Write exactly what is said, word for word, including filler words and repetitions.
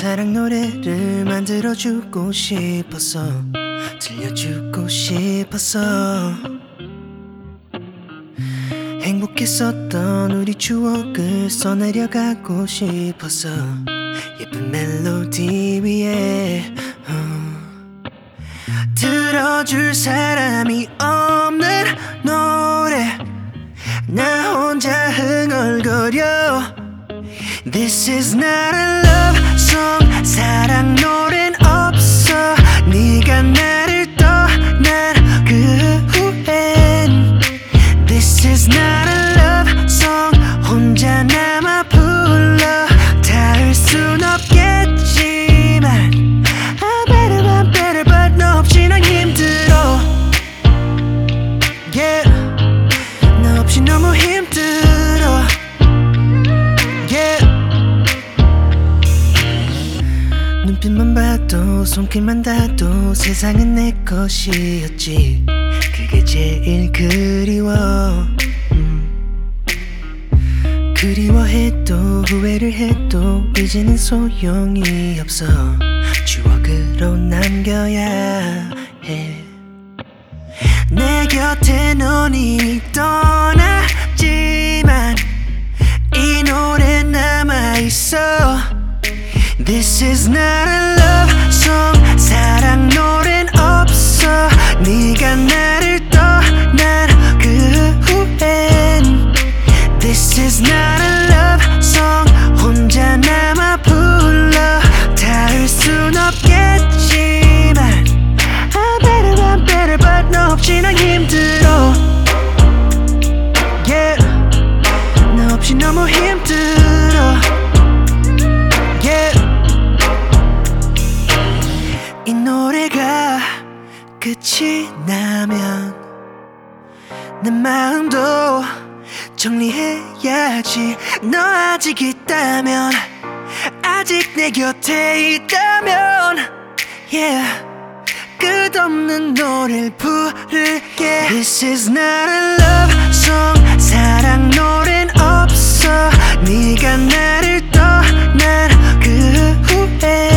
사랑 노래를 만들어주고 싶었어. 들려주고 싶었어. 행복했었던 우리 추억을 써내려가고 싶었어. 예쁜 멜로디 위에 어. 들어줄 사람이 없는 노래 나 혼자 흥얼거려. This is not a love song. 사랑 노래는 없어. 네가 나를 떠난 그 후엔 This is not a love song. 혼자 남아 불러 닿을 순 없겠지만 I better, I better but 너 없이 난 힘들어. Yeah, 너 없이 너무 힘들어. Yeah, 눈빛만 봐도 손길만 닿아도 세상은 내 것이었지. 그게 제일 그리워. 음. 그리워해도 후회를 해도 이제는 소용이 없어. 추억으로 남겨야 해. 내 곁에 넌 이미 떠났지만 이 노래 남아있어. This is not a love song. 사랑 노래는 없어. 네가 나를 떠난 그 후엔 This is not a love song. 혼자 남아 불러 닿을 순 없겠지만 I better, I better but 너 없이 난 힘들어. Yeah, 너 없이 너무 힘들어. Yeah, 이 노래가 끝이 나면 내 마음도 정리해야지. 너 아직 있다면 아직 내 곁에 있다면 Yeah, 끝없는 노래를 부를게. This is not a love song. 사랑 노래는 없어. 네가 나를 떠난 그 후에